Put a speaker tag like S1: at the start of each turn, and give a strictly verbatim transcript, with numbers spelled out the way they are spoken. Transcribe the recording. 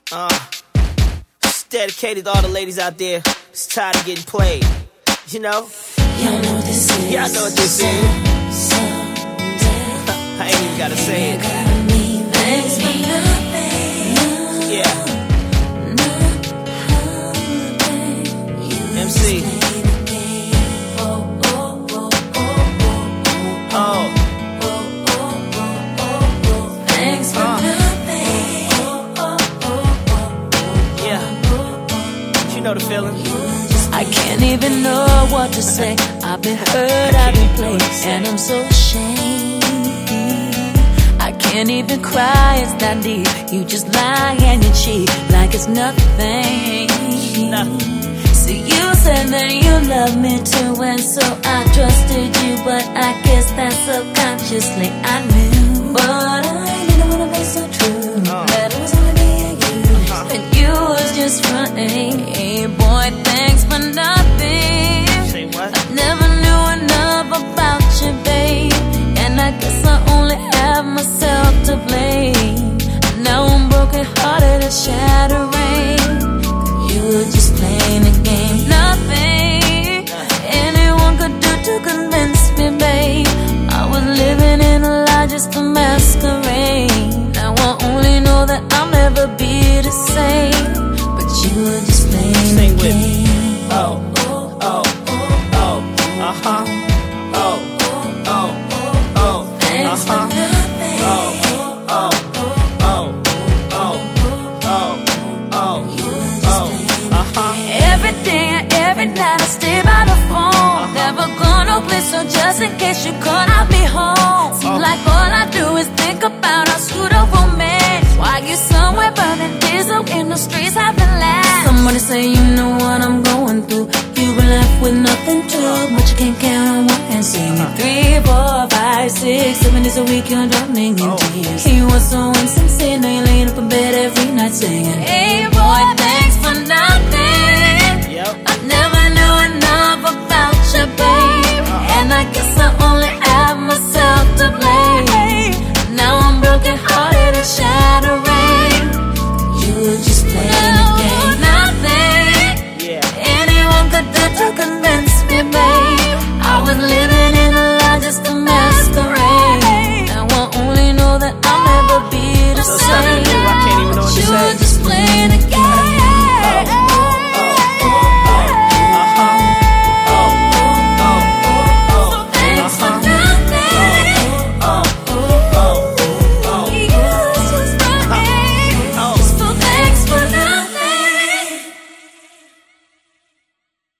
S1: Uh, it's dedicated to all the ladies out there who's tired of getting played. You know?
S2: Y'all know what this is.
S1: Y'all know what this
S2: so,
S1: is.
S2: So
S1: I ain't even gotta say it.
S2: Thanks for nothing.
S1: Yeah. M C. Oh.
S2: Thanks for nothing.
S1: Yeah. You know the feeling.
S2: I can't even know what to say. I've been hurt, I've been played, and I'm so ashamed. I can't even cry, it's that deep. You just lie and you cheat like it's nothing. So you said that you love me too, and so I trusted you, but I guess that subconsciously I knew. But I didn't wanna be so true, that it was only me and you, and you was just running. Hey boy, thanks for nothing.
S1: Say what?
S2: I never knew enough about you, babe, and I guess I only have myself to blame. Now I'm broken hearted and shattering. You were just playing the game. Nothing anyone could do to convince me, babe. I was living in a lie just to masquerade. Now I only know that I'll never be the same. But you were just playing the game.
S1: Oh, oh, oh, uh-huh. Oh, oh, oh,
S2: Thanks
S1: uh-huh.
S2: for nothing.
S1: Oh, oh, oh, oh, oh, oh, oh, uh-huh.
S2: Every day and every night I stay by the phone. Never go no place, so just in case you call, I'll be home. Seems like all I do is think about our pseudo romance. While you somewhere burning diesel in the streets having laughs. Somebody say you know what I'm going through. You were left with nothing to, but you can't count on one hand. Sing it three, four, five, six, seven days a week you're drowning in tears. You were so insincere, now you're laying up in bed every night singing